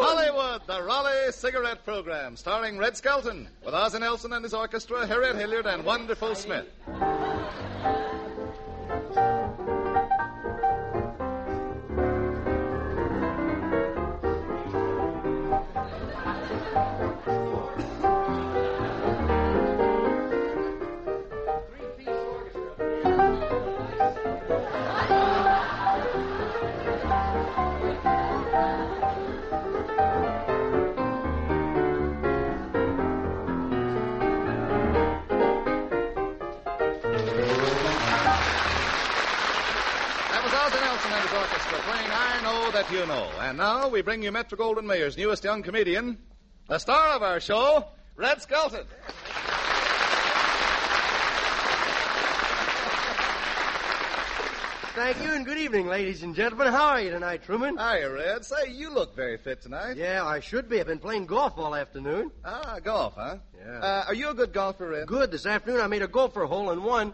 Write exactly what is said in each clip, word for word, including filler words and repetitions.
Hollywood, the Raleigh Cigarette Program, starring Red Skelton, with Ozzie Nelson and his orchestra, Harriet Hilliard, and Wonderful Smith. That you know. And now we bring you Metro-Goldwyn-Mayer's newest young comedian, the star of our show, Red Skelton. Thank you, and good evening, ladies and gentlemen. How are you tonight, Truman? Hiya, Red. Say, you look very fit tonight. Yeah, I should be. I've been playing golf all afternoon. Ah, golf, huh? Yeah. Uh, are you a good golfer, Red? Good. This afternoon I made a gopher hole in one.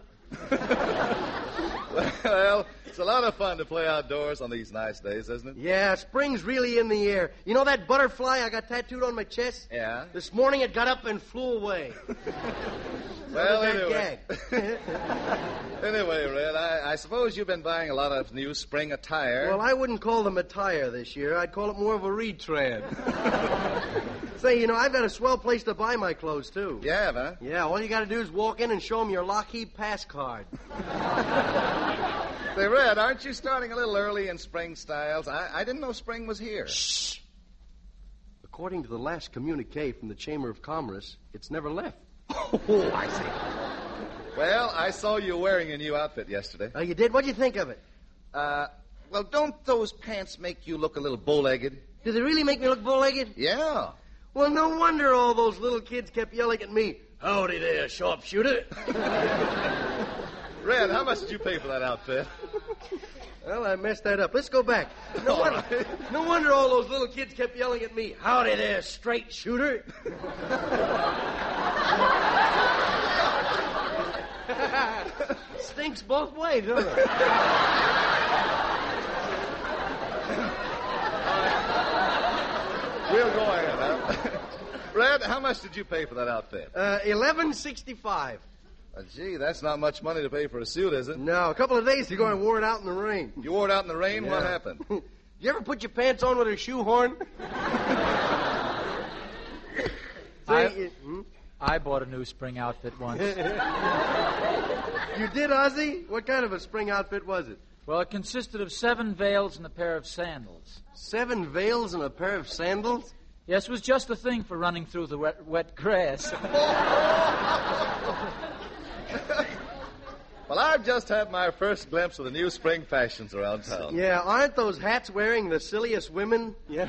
Well, it's a lot of fun to play outdoors on these nice days, isn't it? Yeah, spring's really in the air. You know that butterfly I got tattooed on my chest? Yeah. This morning it got up and flew away. Well, that anyway. Gag. Anyway, Red, I, I suppose you've been buying a lot of new spring attire. Well, I wouldn't call them attire this year. I'd call it more of a retread. Say, you know, I've got a swell place to buy my clothes, too. You have, huh? Yeah, all you got to do is walk in and show them your Lockheed pass card. Say, Red, aren't you starting a little early in spring styles? I, I didn't know spring was here. Shh. According to the last communique from the Chamber of Commerce, it's never left. Oh, I see. Well, I saw you wearing a new outfit yesterday. Oh, you did? What'd you think of it? Uh, well, don't those pants make you look a little bow-legged? Do they really make me look bow-legged? Yeah. Well, no wonder all those little kids kept yelling at me, "Howdy there, sharpshooter." Red, how much did you pay for that outfit? Well, I messed that up. Let's go back. No wonder, no wonder all those little kids kept yelling at me, "Howdy there, straight shooter." Stinks both ways, doesn't it? We'll go ahead, huh? Red, how much did you pay for that outfit? Uh, eleven sixty-five. Uh, gee, that's not much money to pay for a suit, is it? No, a couple of days ago I wore it out in the rain. You wore it out in the rain? Yeah. What happened? You ever put your pants on with a shoehorn? I, Say, hmm? I bought a new spring outfit once. You did, Ozzie? What kind of a spring outfit was it? Well, it consisted of seven veils and a pair of sandals. Seven veils and a pair of sandals? Yes, it was just the thing for running through the wet, wet grass. Well, I've just had my first glimpse of the new spring fashions around town. Yeah, aren't those hats wearing the silliest women? Yeah.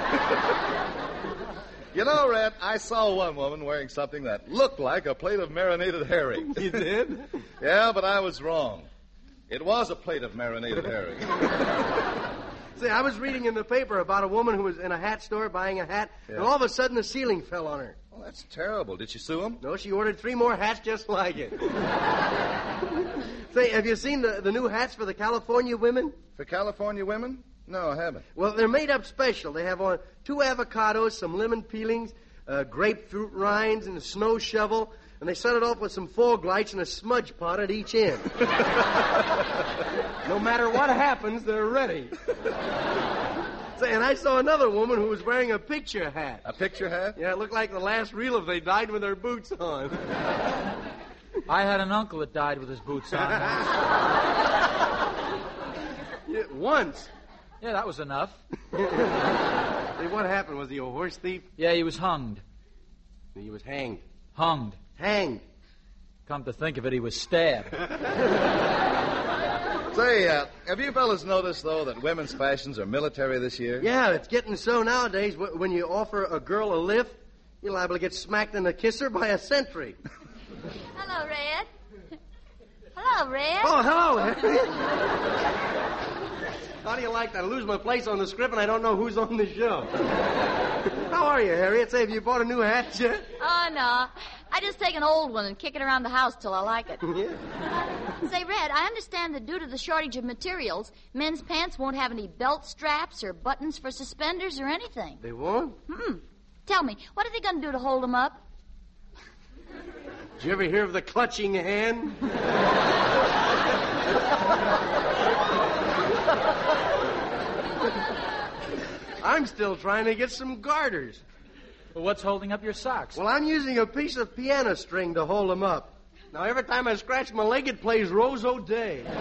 You know, Red, I saw one woman wearing something that looked like a plate of marinated herring. You did? Yeah, but I was wrong. It was a plate of marinated herring. See, I was reading in the paper about a woman who was in a hat store buying a hat, Yeah. and all of a sudden the ceiling fell on her. Well, that's terrible. Did she sue him? No, she ordered three more hats just like it. Say, have you seen the, the new hats for the California women? For California women? No, I haven't. Well, they're made up special. They have on two avocados, some lemon peelings, uh, grapefruit rinds, and a snow shovel, and they set it off with some fog lights and a smudge pot at each end. No matter what happens, they're ready. Say, and I saw another woman who was wearing a picture hat. A picture hat? Yeah, it looked like the last reel of They Died with Their Boots On. I had an uncle that died with his boots on. Yeah, once. Yeah, that was enough. Say, what happened? Was he a horse thief? Yeah, he was hunged. He was hanged. Hunged. Hanged. Come to think of it, he was stabbed. Say, uh, have you fellas noticed, though, that women's fashions are military this year? Yeah, it's getting so nowadays. Wh- When you offer a girl a lift, you're liable to get smacked in the kisser by a sentry. Hello, Red. Hello, Red. Oh, hello. How do you like that? I lose my place on the script and I don't know who's on the show. How are you, Harriet? Say, have you bought a new hat yet? Oh, no. I just take an old one and kick it around the house till I like it. Yeah. Say, Red, I understand that due to the shortage of materials, men's pants won't have any belt straps or buttons for suspenders or anything. They won't? Hmm. Tell me, what are they going to do to hold them up? Did you ever hear of the clutching hand? I'm still trying to get some garters. Well, what's holding up your socks? Well, I'm using a piece of piano string to hold them up. Now, every time I scratch my leg, it plays Rose O'Day. You know,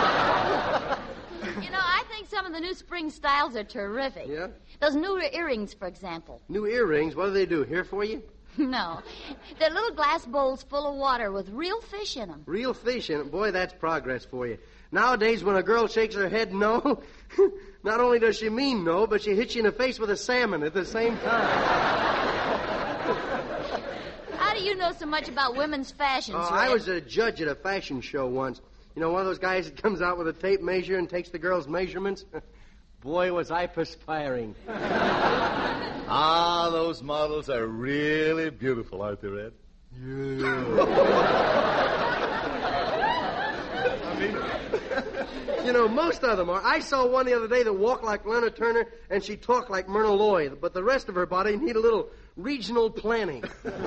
I think some of the new spring styles are terrific. Yeah? Those new earrings, for example. New earrings? What do they do? Here for you? No. They're little glass bowls full of water with real fish in them. Real fish in it? Boy, that's progress for you. Nowadays, when a girl shakes her head no, not only does she mean no, but she hits you in the face with a salmon at the same time. How do you know so much about women's fashions, Oh, Red? I was a judge at a fashion show once. You know, one of those guys that comes out with a tape measure and takes the girl's measurements? Boy, was I perspiring. Ah, those models are really beautiful, aren't they, Red? I mean, You know, most of them are. I saw one the other day that walked like Lana Turner and she talked like Myrna Loy, but the rest of her body need a little regional planning.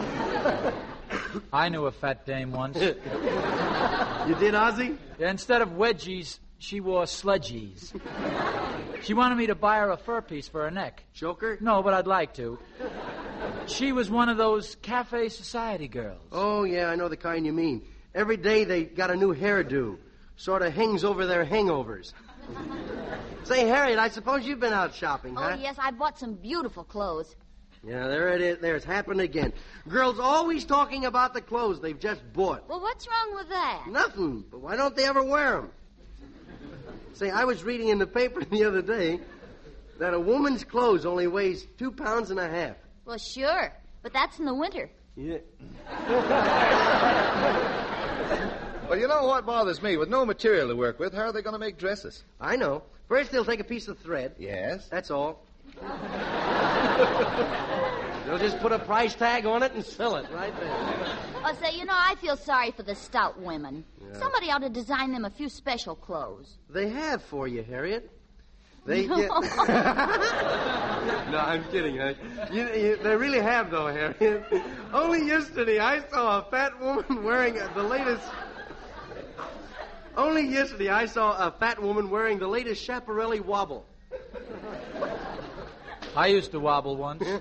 I knew a fat dame once. You did, Ozzy? Yeah, instead of wedgies, she wore sledgies. She wanted me to buy her a fur piece for her neck. Joker? No, but I'd like to. She was one of those cafe society girls. Oh, yeah, I know the kind you mean. Every day they got a new hairdo. Sort of hangs over their hangovers. Say, Harriet, I suppose you've been out shopping, Oh, huh? yes, I bought some beautiful clothes. Yeah, there it is. There, it's happened again. Girls always talking about the clothes they've just bought. Well, what's wrong with that? Nothing. But why don't they ever wear them? Say, I was reading in the paper the other day that a woman's clothes only weighs two pounds and a half. Well, sure, but that's in the winter. Yeah. well, you know what bothers me? With no material to work with, how are they going to make dresses? I know. First, they'll take a piece of thread. Yes? That's all. They'll just put a price tag on it and sell it right there. Oh, say, you know, I feel sorry for the stout women. Yeah. Somebody ought to design them a few special clothes. They have for you, Harriet. They No. get... no, I'm kidding. Huh? You, you, they really have, though, Harriet. Only yesterday I saw a fat woman wearing the latest... Only yesterday I saw a fat woman wearing the latest Schiaparelli wobble. I used to wobble once. You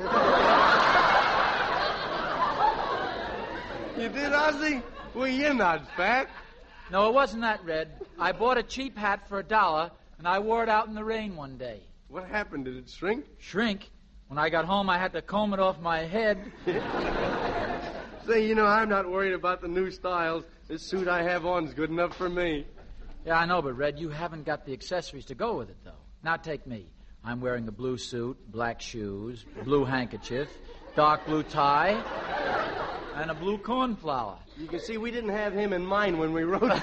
did, Ozzy? Well, you're not fat. No, it wasn't that, Red. I bought a cheap hat for a dollar, and I wore it out in the rain one day. What happened? Did it shrink? Shrink? When I got home, I had to comb it off my head. Say, you know, I'm not worried about the new styles. This suit I have on is good enough for me. Yeah, I know, but, Red, you haven't got the accessories to go with it, though. Now take me. I'm wearing a blue suit, black shoes, blue handkerchief, dark blue tie, and a blue cornflower. You can see we didn't have him in mind when we wrote that.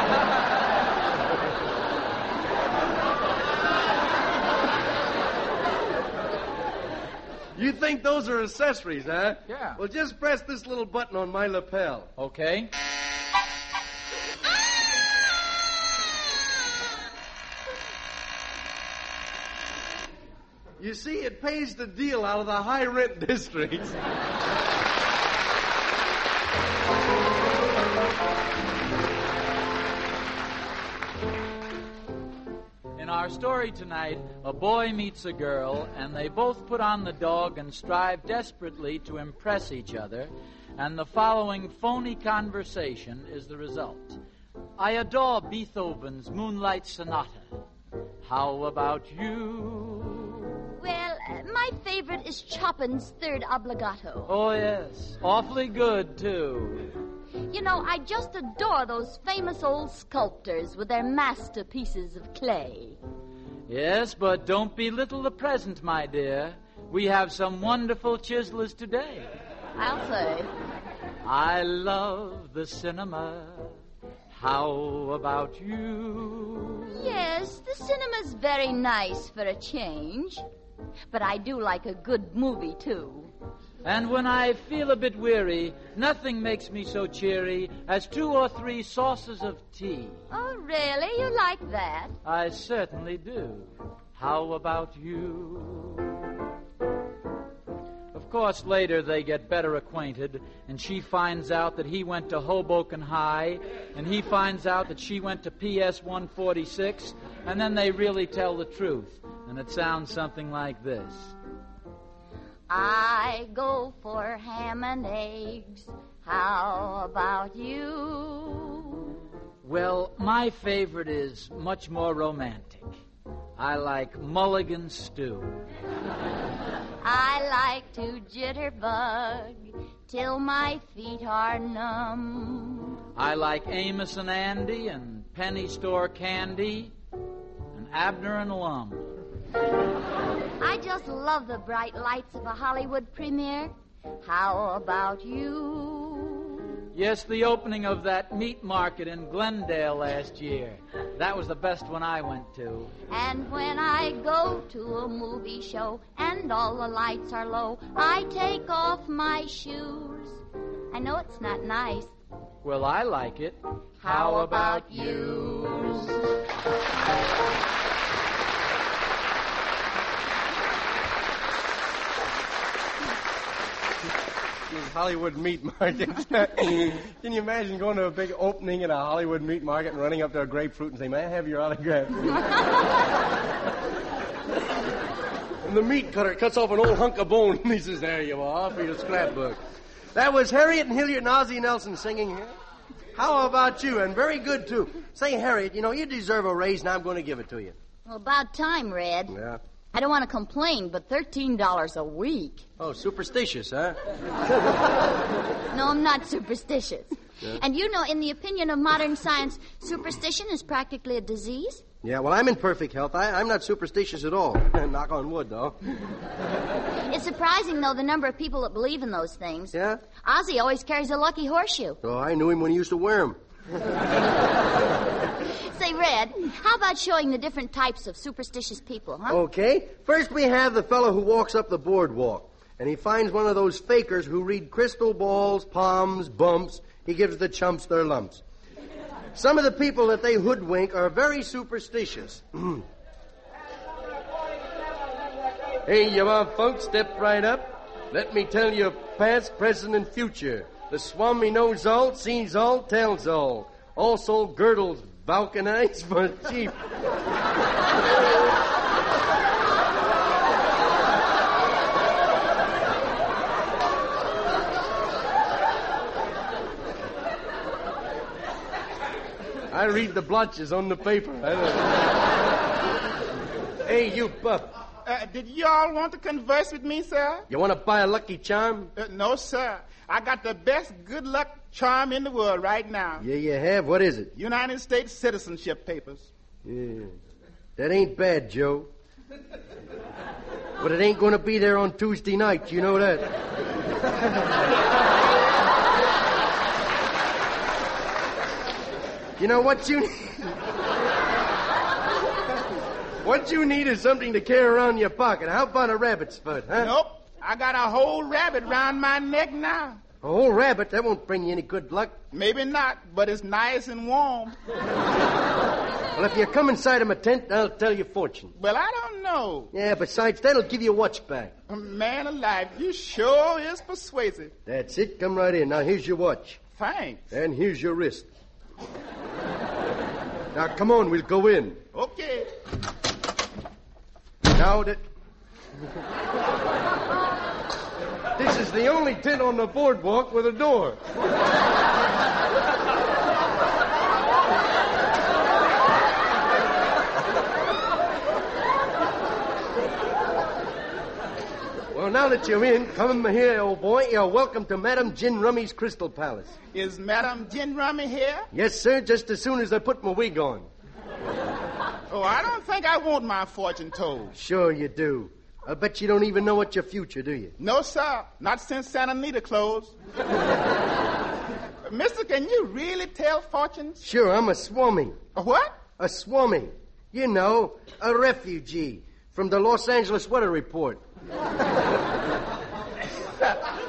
You think those are accessories, huh? Yeah. Well, just press this little button on my lapel. Okay. You see, it pays the deal out of the high-rent districts. In our story tonight, a boy meets a girl, and they both put on the dog and strive desperately to impress each other, and the following phony conversation is the result. I adore Beethoven's Moonlight Sonata. How about you? Well, uh, my favorite is Chopin's Third Obbligato. Oh, yes. Awfully good, too. You know, I just adore those famous old sculptors with their masterpieces of clay. Yes, but don't belittle the present, my dear. We have some wonderful chiselers today. I'll say. I love the cinema. How about you? Yes, the cinema's very nice for a change. But I do like a good movie, too. And when I feel a bit weary, nothing makes me so cheery as two or three saucers of tea. Oh, really? You like that? I certainly do. How about you? Of course, later they get better acquainted, and she finds out that he went to Hoboken High, and he finds out that she went to P S one forty-six, and then they really tell the truth, and it sounds something like this. I go for ham and eggs. How about you? Well, my favorite is much more romantic. I like mulligan stew. I like to jitterbug till my feet are numb. I like Amos and Andy and penny store candy and Abner and Lum. I just love the bright lights of a Hollywood premiere. How about you? Yes, the opening of that meat market in Glendale last year. That was the best one I went to. And when I go to a movie show and all the lights are low, I take off my shoes. I know it's not nice. Well, I like it. How about you? Hollywood meat markets. Can you imagine going to a big opening in a Hollywood meat market and running up to a grapefruit and saying, "May I have your autograph?" And the meat cutter cuts off an old hunk of bone and he says, "There you are, for your scrapbook." That was Harriet and Hilliard and Ozzie Nelson singing here. How about you? And very good, too. Say, Harriet, you know, you deserve a raise, and I'm going to give it to you. Well, about time, Red. Yeah. I don't want to complain, but thirteen dollars a week. Oh, superstitious, huh? No, I'm not superstitious. Yeah. And you know, in the opinion of modern science, superstition is practically a disease. Yeah, well, I'm in perfect health. I, I'm not superstitious at all. Knock on wood, though. It's surprising, though, the number of people that believe in those things. Yeah? Ozzie always carries a lucky horseshoe. Oh, I knew him when he used to wear them. Say, Red, how about showing the different types of superstitious people, huh? Okay. First we have the fellow who walks up the boardwalk, and he finds one of those fakers who read crystal balls, palms, bumps. He gives the chumps their lumps. Some of the people that they hoodwink are very superstitious. Hey, you are folks, step right up. Let me tell you past, present, and future. The Swami knows all, sees all, tells all. Also girdles vulcanized for cheap. I read the blotches on the paper. I don't... Hey, you pup. Uh, did you all want to converse with me, sir? You want to buy a Lucky Charm? Uh, no, sir. I got the best good luck charm in the world right now. Yeah, you have? What is it? United States citizenship papers. Yeah. That ain't bad, Joe. But it ain't going to be there on Tuesday night. You know that. You know what you need? What you need is something to carry around in your pocket. How about a rabbit's foot, huh? Nope. I got a whole rabbit round my neck now. A whole rabbit? That won't bring you any good luck. Maybe not, but it's nice and warm. Well, if you come inside of my tent, I'll tell you fortune. Well, I don't know. Yeah, besides, that'll give you a watch back. Man alive, you sure is persuasive. That's it. Come right in. Now, here's your watch. Thanks. And here's your wrist. Now, come on, we'll go in. Okay. Now that... This is the only tent on the boardwalk with a door. Well, now that you're in, come here, old boy. You're welcome to Madame Gin Rummy's Crystal Palace. Is Madame Gin Rummy here? Yes, sir, just as soon as I put my wig on. Oh, I don't think I want my fortune told. Sure you do. I bet you don't even know what your future, do you? No, sir. Not since Santa Anita closed. Mister, can you really tell fortunes? Sure, I'm a swami. A what? A swami. You know, a refugee from the Los Angeles Weather Report.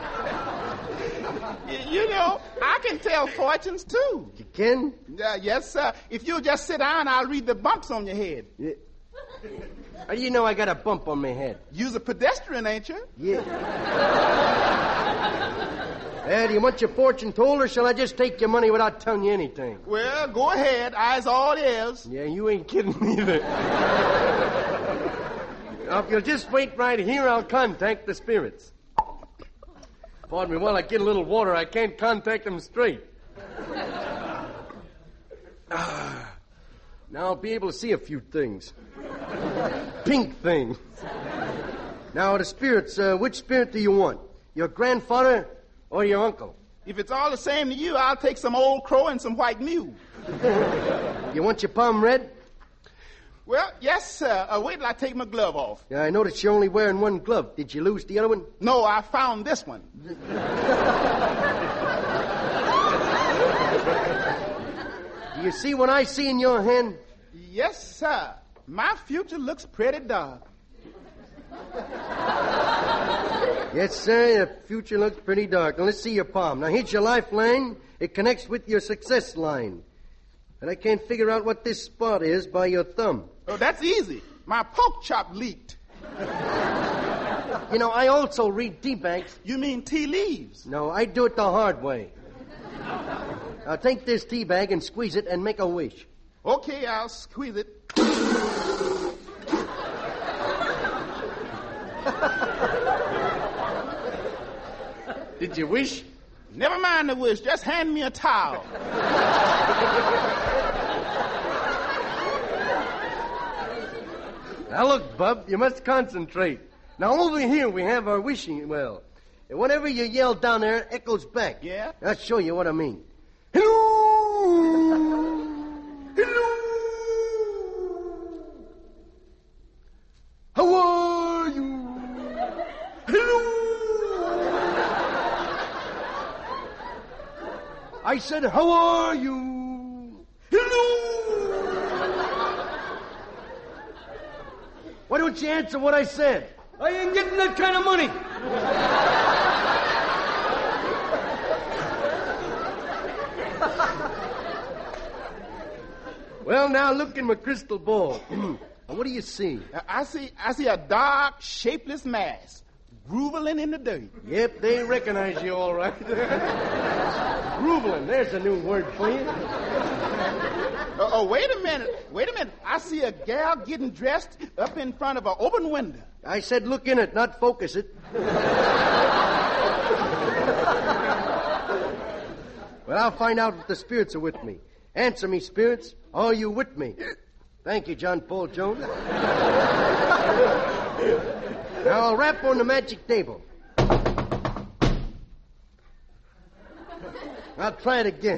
you know, I can tell fortunes, too. You can? Uh, yes, sir. If you'll just sit down, I'll read the bumps on your head. Yeah. How do you know I got a bump on my head? You's a pedestrian, ain't you? Yeah. Hey, do you want your fortune told, or shall I just take your money without telling you anything? Well, go ahead. I's all ears. Yeah, you ain't kidding either. Now, if you'll just wait right here, I'll contact the spirits. Pardon me, while I get a little water, I can't contact them straight. Ah, now I'll be able to see a few things. Pink things. Now, the spirits, uh, which spirit do you want? Your grandfather or your uncle? If it's all the same to you, I'll take some old crow and some white mule. You want your palm red? Well, yes, sir. Uh, wait till I take my glove off. Yeah, I noticed you're only wearing one glove. Did you lose the other one? No, I found this one. Do you see what I see in your hand? Yes, sir. My future looks pretty dark. Yes, sir, your future looks pretty dark. Now, let's see your palm. Now, here's your lifeline. It connects with your success line. And I can't figure out what this spot is by your thumb. Oh, that's easy. My pork chop leaked. You know, I also read tea bags. You mean tea leaves? No, I do it the hard way. Now, take this tea bag and squeeze it and make a wish. Okay, I'll squeeze it. Did you wish? Never mind the wish. Just hand me a towel. Now, look, Bub, you must concentrate. Now, over here we have our wishing well. And whatever you yell down there, it echoes back. Yeah? I'll show you what I mean. Hello! Hello! How are you? Hello! I said, how are you? Hello! Why don't you answer what I said? I ain't getting that kind of money. Well, now look in my crystal ball. What do you see? Uh, I see I see a dark, shapeless mass grooveling in the dirt. Yep, they recognize you all right. Grooveling, there's a new word for you. Uh, oh, wait a minute. Wait a minute. I see a gal getting dressed up in front of an open window. I said look in it, not focus it. Well, I'll find out if the spirits are with me. Answer me, spirits. Are you with me? Thank you, John Paul Jones. Now I'll rap on the magic table. I'll try it again.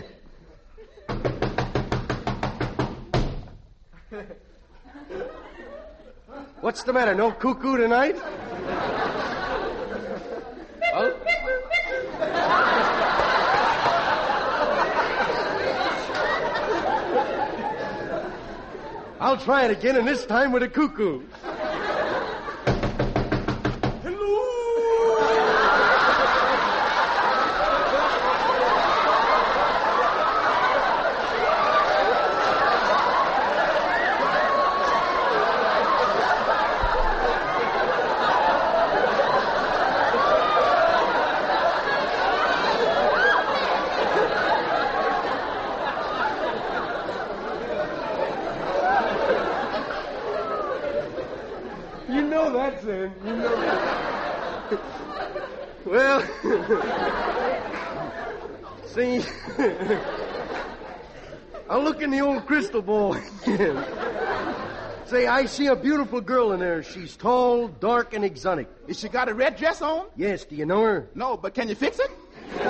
What's the matter? No cuckoo tonight? Huh? I'll try it again, and this time with a cuckoo. You know that's it. You know that. Well, see, I'll look in the old crystal ball again. Say, I see a beautiful girl in there. She's tall, dark, and exotic. Has she got a red dress on? Yes, do you know her? No, but can you fix it?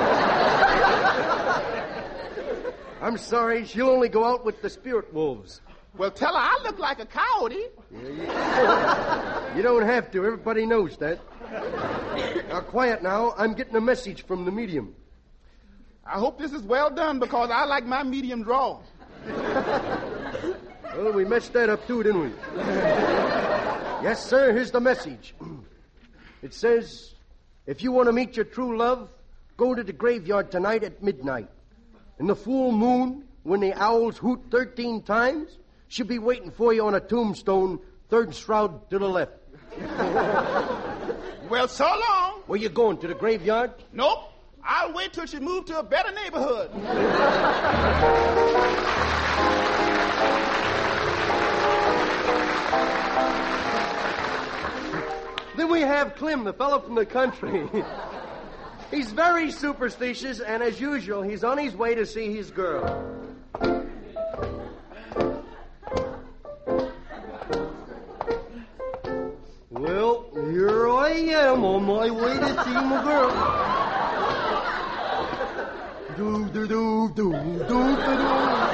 I'm sorry, she'll only go out with the spirit wolves. Well, tell her I look like a coyote. Yeah, you, you don't have to. Everybody knows that. Now, quiet now. I'm getting a message from the medium. I hope this is well done because I like my medium raw. Well, we messed that up too, didn't we? Yes, sir, here's the message. It says, if you want to meet your true love, Go to the graveyard tonight at midnight. And the full moon, when the owls hoot thirteen times, she'll be waiting for you on a tombstone, third shroud to the left. Well, so long. Where you going, to the graveyard? Nope. I'll wait till she moves to a better neighborhood. Then we have Clem, the fellow from the country. He's very superstitious, and as usual, he's on his way to see his girl. Well, here I am on my way to see my girl. Do do do do do do do.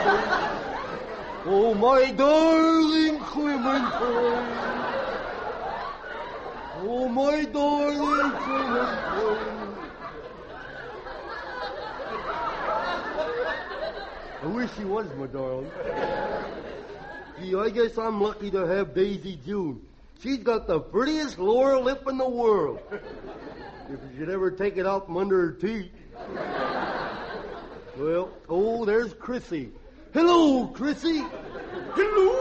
Oh, my darling Clementine. Oh, my darling Clementine. I wish she was my darling. Gee, I guess I'm lucky to have Daisy June. She's got the prettiest lower lip in the world. If you should ever take it out from under her teeth. Well, oh, there's Chrissy. Hello, Chrissy. Hello.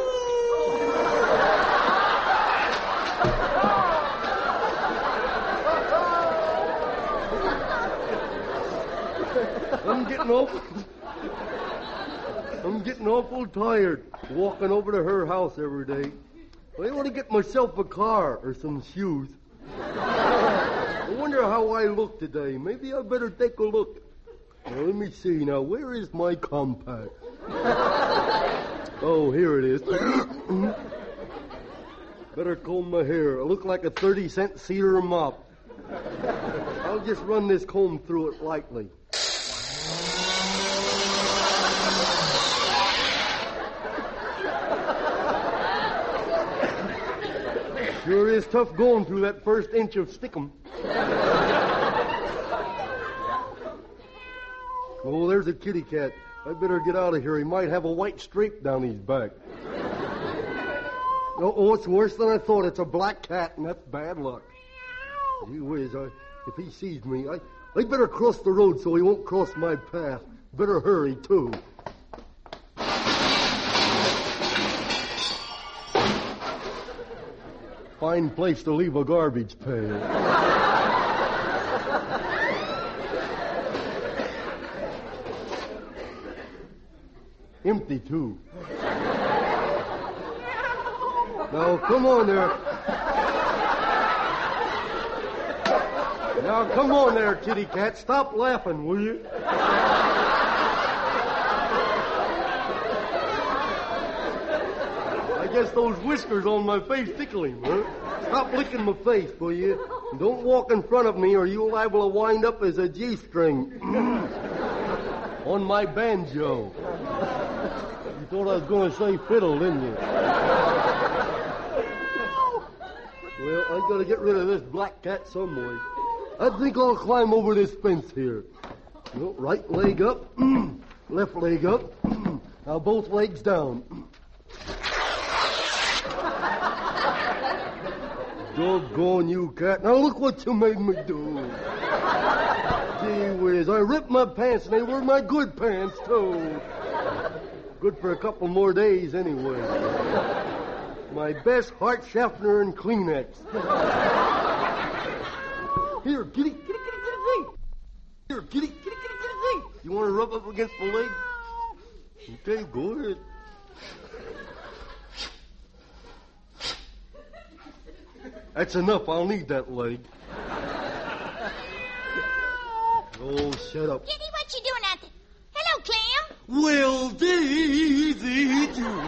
I'm getting awful... I'm getting awful tired walking over to her house every day. I want to get myself a car or some shoes. I wonder how I look today. Maybe I better take a look. Now, let me see. Now, where is my compact? Oh, here it is. Better comb my hair. I look like a thirty-cent cedar mop. I'll just run this comb through it lightly. Sure is tough going through that first inch of stickum. Oh, there's a kitty cat. I better get out of here. He might have a white streak down his back. Oh, oh, it's worse than I thought. It's a black cat, and that's bad luck. Gee whiz, I, if he sees me, I, I better cross the road so he won't cross my path. Better hurry, too. Fine place to leave a garbage pail. Empty, too. Now, come on there. Now, come on there, kitty cat. Stop laughing, will you? I guess those whiskers on my face tickle him, huh? Stop licking my face, will you? Don't walk in front of me or you're liable to wind up as a G-string on my banjo. You thought I was going to say fiddle, didn't you? Well, I got to get rid of this black cat some way. I think I'll climb over this fence here. Well, right leg up, left leg up. Now both legs down. Doggone you, cat. Now look what you made me do. Gee whiz, I ripped my pants and they were my good pants, too. Good for a couple more days, anyway. My best Hart Schaffner and Kleenex. Here, kitty, kitty, kitty, kitty, kitty. Here, kitty, kitty, kitty, kitty, kitty. You want to rub up against my leg? Okay, go ahead. That's enough. I'll need that leg. Oh, shut up. Kitty, what you doing out there? Hello, Clem. Well, Daisy June.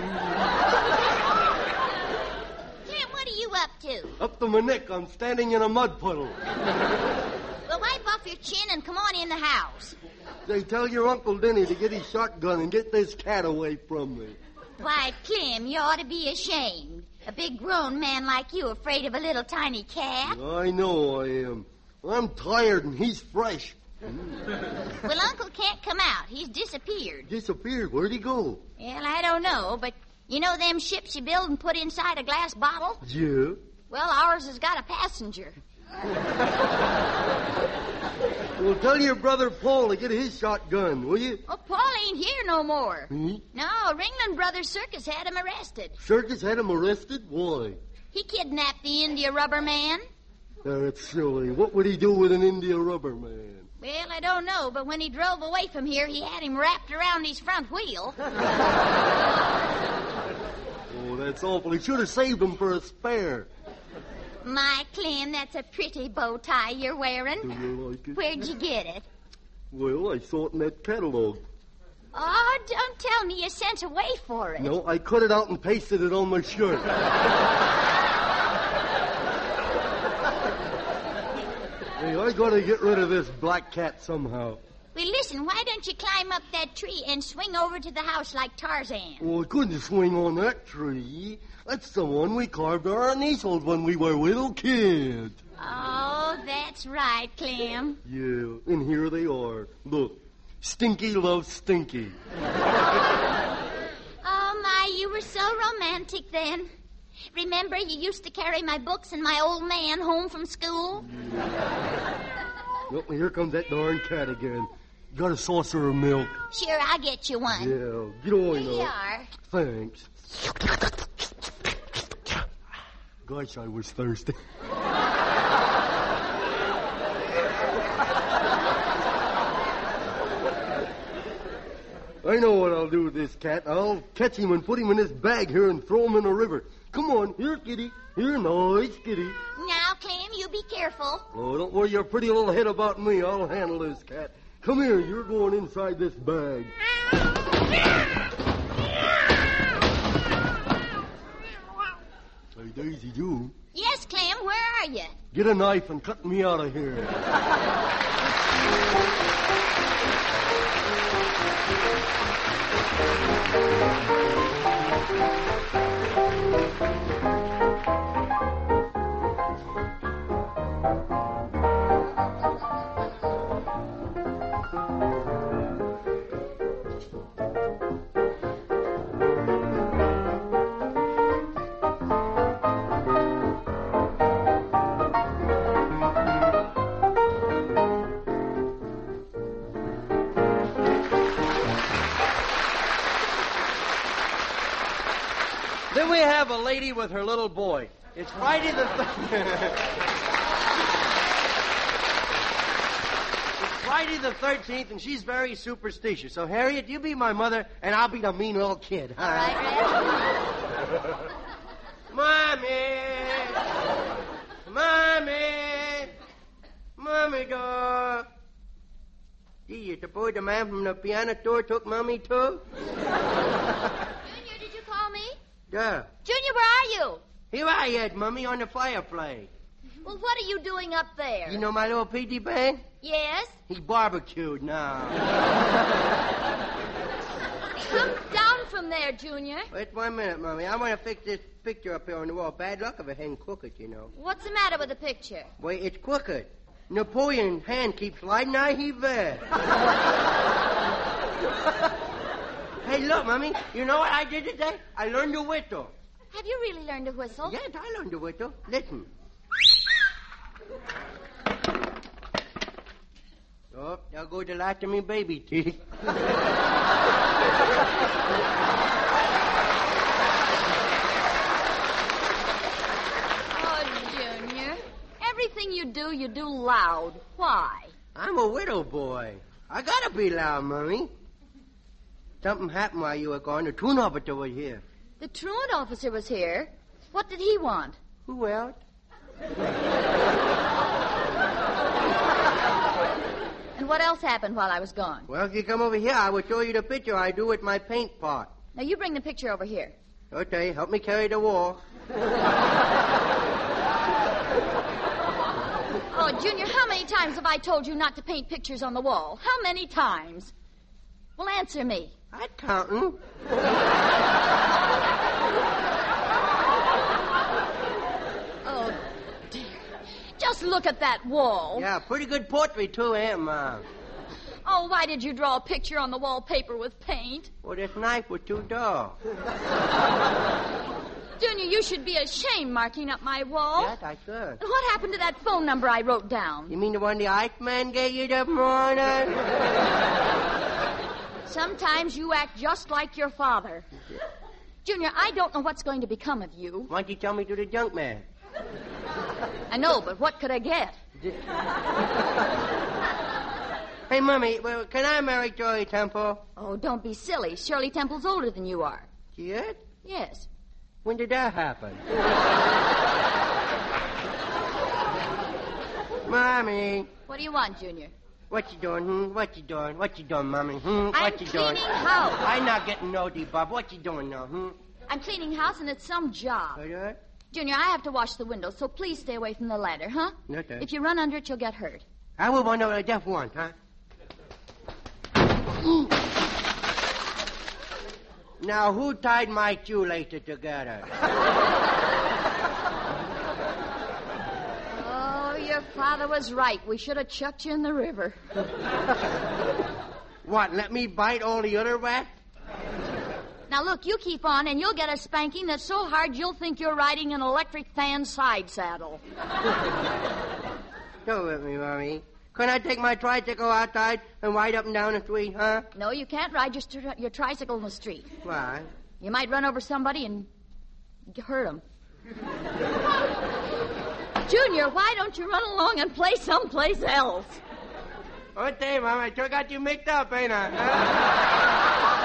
Clem, what are you up to? Up to my neck. I'm standing in a mud puddle. Well, wipe off your chin and come on in the house. They tell your Uncle Denny to get his shotgun and get this cat away from me. Why, Clem, you ought to be ashamed. A big grown man like you afraid of a little tiny cat? I know I am. I'm tired and he's fresh. Well, Uncle can't come out. He's disappeared. Disappeared? Where'd he go? Well, I don't know, but you know them ships you build and put inside a glass bottle? Yeah. Well, ours has got a passenger. Well, tell your brother Paul to get his shotgun, will you? Oh, Paul ain't here no more. Hmm? No, Ringling Brothers Circus had him arrested. Circus had him arrested? Why? He kidnapped the India rubber man. That's silly. What would he do with an India rubber man? Well, I don't know, but when he drove away from here, he had him wrapped around his front wheel. Oh, that's awful. He should have saved him for a spare. My Clem, that's a pretty bow tie you're wearing. Do you like it? Where'd you get it? Well, I saw it in that catalog. Oh, don't tell me you sent away for it. No, I cut it out and pasted it on my shirt. Hey, I gotta get rid of this black cat somehow. Well, listen, why don't you climb up that tree and swing over to the house like Tarzan? Oh, I couldn't swing on that tree. That's the one we carved our initials when we were little kids. Oh, that's right, Clem. Yeah, and here they are. Look, Stinky loves Stinky. Oh, my, you were so romantic then. Remember, you used to carry my books and my old man home from school? Well, here comes that darn cat again. Got a saucer of milk? Sure, I'll get you one. Yeah, get on Here you up. are. Thanks. Gosh, I was thirsty. I know what I'll do with this cat. I'll catch him and put him in this bag here and throw him in the river. Come on, here, kitty. Here, nice kitty. Now, Clem, you be careful. Oh, don't worry your pretty little head about me. I'll handle this cat. Come here, you're going inside this bag. Hey, Daisy June. Yes, Clem, where are you? Get a knife and cut me out of here. Then we have a lady with her little boy. It's Friday the th- It's Friday the thirteenth, and she's very superstitious. So, Harriet, you be my mother, and I'll be the mean little kid. All right, Red. Mommy! Mommy! Mommy, dog. Gee, the boy, the man from the piano store took Mommy, too? Junior, did you call me? Yeah. Junior, where are you? Here I am, Mummy, on the fireplace. Well, what are you doing up there? You know my little piggy bank? Yes? He's barbecued now. Come down from there, Junior. Wait one minute, Mummy. I want to fix this picture up here on the wall. Bad luck if it hadn't crooked, you know. What's the matter with the picture? Wait, it's crooked. Napoleon's hand keeps sliding out his bed. Hey, look, Mummy. You know what I did today? I learned to whistle. Have you really learned to whistle? Yes, I learned to whistle. Listen. Oh, there goes the last of me baby teeth. Oh, Junior. Everything you do, you do loud. Why? I'm a widow boy. I gotta be loud, Mummy. Something happened while you were gone. The truant officer was here. The truant officer was here. What did he want? Who else? And what else happened while I was gone? Well, if you come over here, I will show you the picture I do with my paint pot. Now, you bring the picture over here. Okay, help me carry the wall. Oh, Junior, how many times have I told you not to paint pictures on the wall? How many times? Well, answer me. I'm counting. Oh, dear. Just look at that wall. Yeah, pretty good portrait, too, Aunt Ma. Oh, why did you draw a picture on the wallpaper with paint? Well, this knife was too dull. Junior, you should be ashamed marking up my wall. Yes, I should. And what happened to that phone number I wrote down? You mean the one the Iceman gave you this morning? Sometimes you act just like your father. Junior, I don't know what's going to become of you. Why don't you tell me to the junk man? I know, but what could I get? Hey, Mummy, well, can I marry Shirley Temple? Oh, don't be silly. Shirley Temple's older than you are. She is? Yes. When did that happen? Mommy. What do you want, Junior? What you doing, hmm? What you doing? What you doing, Mommy? Hmm? I'm What you doing? cleaning house. I'm not getting no debuff. What you doing now, hmm? I'm cleaning house, and it's some job. Are you? Junior, I have to wash the windows, so please stay away from the ladder, huh? Okay. If you run under it, you'll get hurt. I will want to know just once, huh? Now, who tied my shoelaces together? Oh, your father was right. We should have chucked you in the river. What, let me bite all the other rats? Now, look, you keep on, and you'll get a spanking that's so hard you'll think you're riding an electric fan side saddle. Don't let me, Mommy. Can I take my tricycle outside and ride up and down the street, huh? No, you can't ride your, str- your tricycle in the street. Why? You might run over somebody and hurt them. Junior, why don't you run along and play someplace else? Okay, Mom, I sure got you mixed up, ain't I? Huh?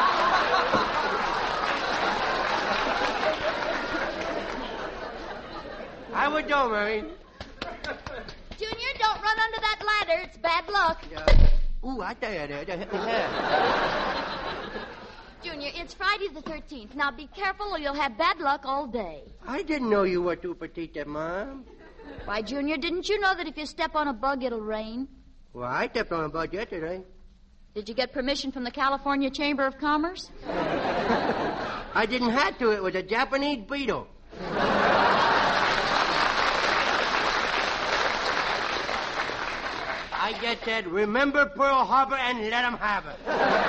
I would go, Mary. Junior, don't run under that ladder. It's bad luck. Uh, ooh, I tell you, that hit my head. Junior, it's Friday the thirteenth. Now be careful or you'll have bad luck all day. I didn't know you were too petite, Mom. Why, Junior, didn't you know that if you step on a bug, it'll rain? Well, I stepped on a bug yesterday. Did you get permission from the California Chamber of Commerce? I didn't have to. It was a Japanese beetle. I just said, remember Pearl Harbor and let them have it.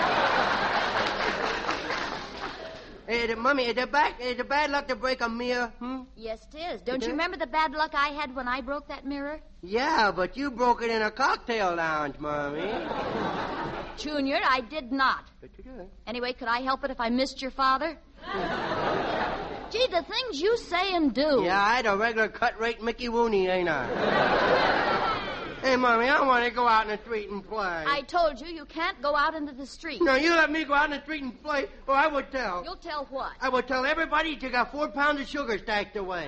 Hey, the, Mummy, is it, bad, is it bad luck to break a mirror? Hmm? Yes, it is. Don't It you is? remember the bad luck I had when I broke that mirror? Yeah, but you broke it in a cocktail lounge, Mommy. Junior, I did not. But you did. Anyway, could I help it if I missed your father? Gee, the things you say and do. Yeah, I had a regular cut-rate Mickey Rooney, ain't I? Hey, Mommy, I want to go out in the street and play. I told you you can't go out into the street. No, you let me go out in the street and play, or I would tell. You'll tell what? I would tell everybody you got four pounds of sugar stacked away.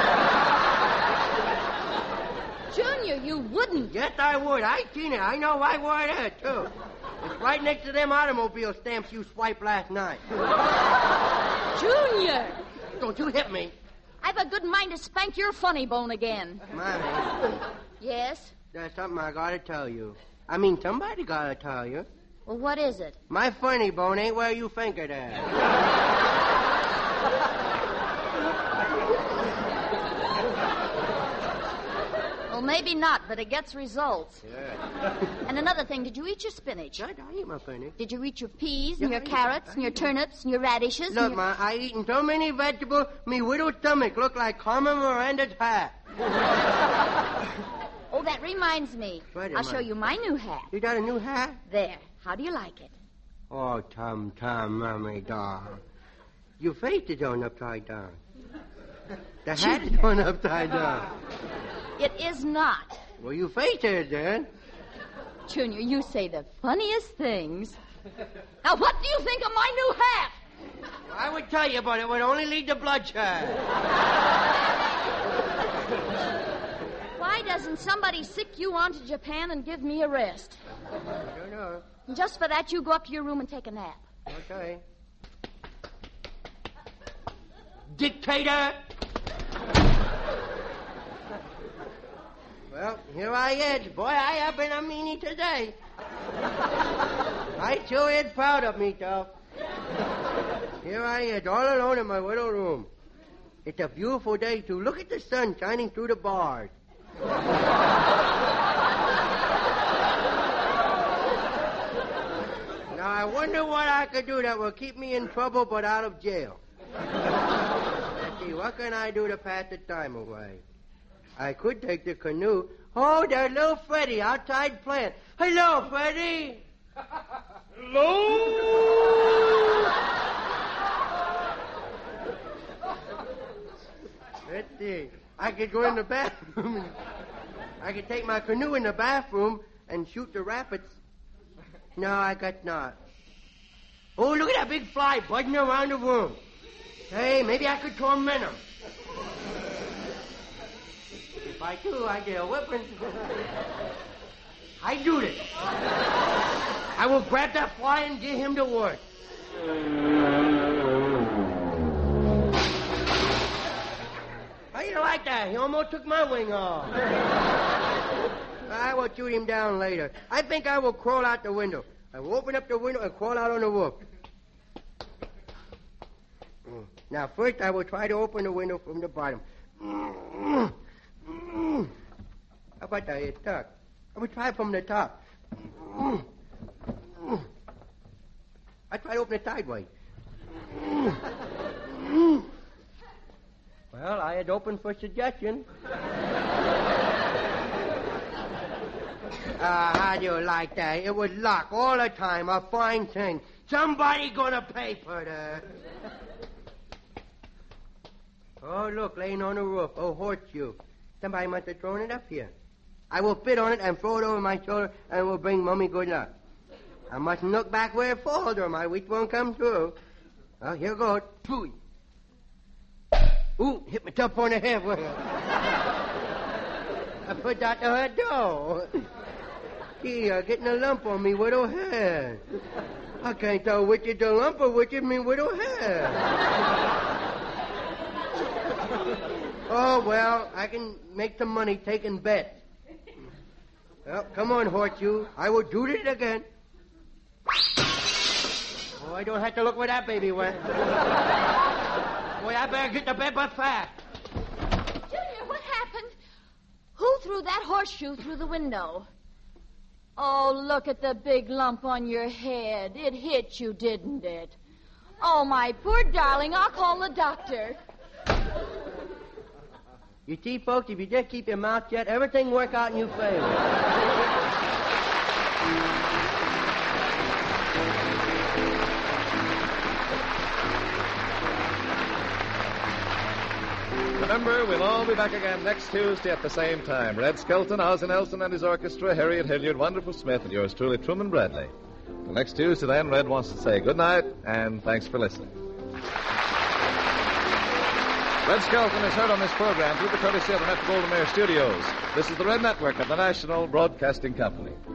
Junior, you wouldn't. Yes, I would. I seen it. I know right where it is, too. It's right next to them automobile stamps you swiped last night. Junior! Don't you hit me. I've a good mind to spank your funny bone again. Mommy, Yes? there's something I gotta tell you. I mean, somebody gotta tell you. Well, what is it? My funny bone ain't where you think it is. Well, maybe not, but it gets results. Yeah. And another thing, did you eat your spinach? I eat my funny. Did you eat your peas and Yeah, your I eat- carrots I and your eat- turnips and your radishes? and Look, your... Ma, I eaten so many vegetables, me widow's stomach looked like Carmen Miranda's hat. Oh, that reminds me. What I'll am show I- you my new hat. You got a new hat? There. How do you like it? Oh, Tom, Tom, Mommy, doll. Your face is on upside down. The hat is on upside down. It is not. Well, your face is then. Junior, you say the funniest things. Now, what do you think of my new hat? I would tell you, but it would only lead to bloodshed. Why doesn't somebody sick you on to Japan and give me a rest? I don't know. And just for that, you go up to your room and take a nap. Okay. Dictator! Well, here I is. Boy, I have been a meanie today. I sure is proud of me, though. Here I is, all alone in my little room. It's a beautiful day, too. Look at the sun shining through the bars. Now, I wonder what I could do that will keep me in trouble but out of jail. Let's see, what can I do to pass the time away? I could take the canoe. Oh, there's little Freddie outside playing. Hello, Freddie. Hello? Let's see. I could go in the bathroom. I could take my canoe in the bathroom and shoot the rapids. No, I got not. Oh, look at that big fly buzzing around the room. Hey, maybe I could torment him. If I do, I get a whipping. I do this. I will grab that fly and get him to work. How you like that? He almost took my wing off. I will shoot him down later. I think I will crawl out the window. I will open up the window and crawl out on the roof. Now, first I will try to open the window from the bottom. How about that? It's stuck. I will try from the top. I try to open it sideways. Well, I had opened for suggestion. Ah, uh, how do you like that? It was luck all the time, a fine thing. Somebody gonna pay for that. Oh, look, laying on the roof. Oh, horseshoe. Somebody must have thrown it up here. I will fit on it and throw it over my shoulder, and it will bring Mummy good luck. I mustn't look back where it falls, or my wish won't come true. Well, here goes. Pooey. Ooh, hit myself on the head with it. I forgot to her door. Gee, you're getting a lump on me widow hair. I can't tell which is the lump or which is me widow hair. Oh, well, I can make some money taking bets. Well, come on, horseshoe. I will do it again. Oh, I don't have to look where that baby went. Boy, I better get to bed but fast. Junior, what happened? Who threw that horseshoe through the window? Oh, look at the big lump on your head. It hit you, didn't it? Oh, my poor darling, I'll call the doctor. You see, folks, if you just keep your mouth shut, everything will work out in your favor. Remember, we'll all be back again next Tuesday at the same time. Red Skelton, Ozzie Nelson and his orchestra, Harriet Hilliard, Wonderful Smith, and yours truly, Truman Bradley. Till next Tuesday, then, Red wants to say good night, and thanks for listening. Red Skelton is heard on this program through the courtesy of the Metro-Goldwyn Mayer Studios. This is the Red Network of the National Broadcasting Company.